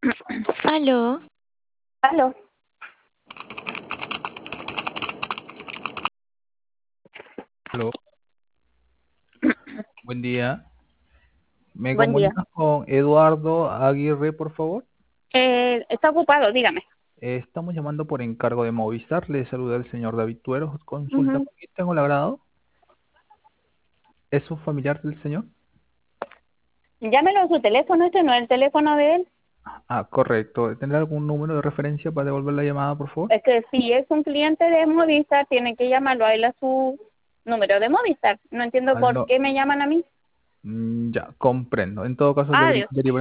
Aló, Aló, Aló, buen día. ¿Me buen día. comunicas con Eduardo Aguirre, por favor? Está ocupado, dígame. Estamos llamando por encargo de Movistar. Le saluda el señor David Tuero. Consulta, Ujú. ¿con quién tengo el agrado? ¿Es un familiar del señor? Llámelo a su teléfono, este no es el teléfono de él. Ah, correcto. ¿Tendrá algún número de referencia para devolver la llamada, por favor? Es que si es un cliente de Movistar, tiene que llamarlo a él a su número de Movistar. No entiendo Ah, por no. qué me llaman a mí. Ya, comprendo. En todo caso, le Adiós. derivo